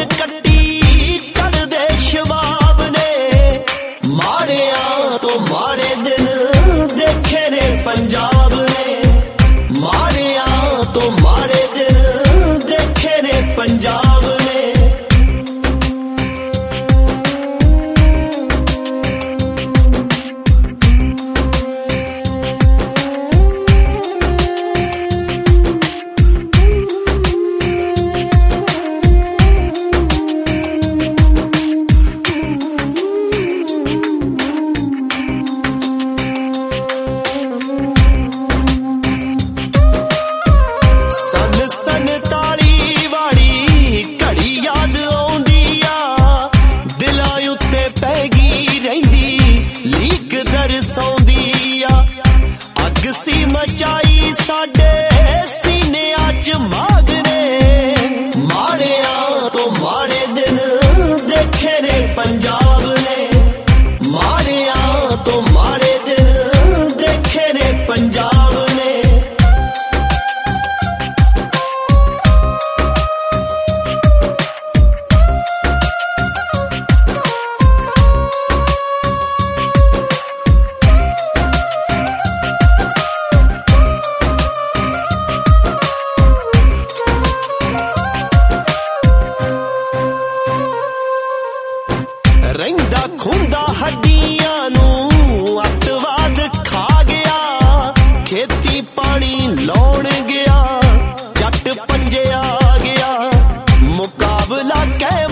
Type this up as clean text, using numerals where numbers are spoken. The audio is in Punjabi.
ਕੱਟੀ ਚੜਦੇ ਸ਼ਬਾਬ ਨੇ ਮਾੜਿਆਂ ਤੋਂ ਮਾੜੇ ਦਿਨ ਦੇਖੇ ਨੇ ਪੰਜਾਬ ਨੇ ਮਾੜਿਆਂ ਤੋਂ ਮਾੜੇ ਦਿਨ ਦੇਖੇ ਨੇ ਪੰਜਾਬ ਨੇ ਸੰਤਾਲੀ ਵਾਲੀ ਘੜੀ ਯਾਦ ਆਉਂਦੀ ਆ ਦਿਲਾਂ ਉੱਤੇ ਪੈ ਗਈ ਰਹਿੰਦੀ ਲੀਕ ਦਰਸਾਉਂਦੀ ਆ ਅੱਗ ਸੀ ਮਚਾਈ ਸਾਡੇ ਸੀਨਿਆਂ 'ਚ ਮਾਗ ਨੇ ਮਾੜਿਆਂ ਤੋਂ ਮਾੜੇ ਦਿਨ ਦੇਖੇ ਨੇ ਪੰਜਾਬ ਨੇ ਮਾੜਿਆਂ ਤੋਂ ਮਾੜੇ ਦਿਨ ਦੇਖੇ ਨੇ ਪੰਜਾਬ ਨੇ ਰਹਿੰਦਾ ਖੁੰਦਾ ਹੱਡੀਆਂ ਨੂੰ ਅੱਤਵਾਦ ਖਾ ਗਿਆ ਖੇਤੀ ਪਾਣੀ ਲਾਉਣ ਗਿਆ ਜੱਟ ਪੰਜੇ ਆ ਗਿਆ ਮੁਕਾਬਲਾ ਕਹਿ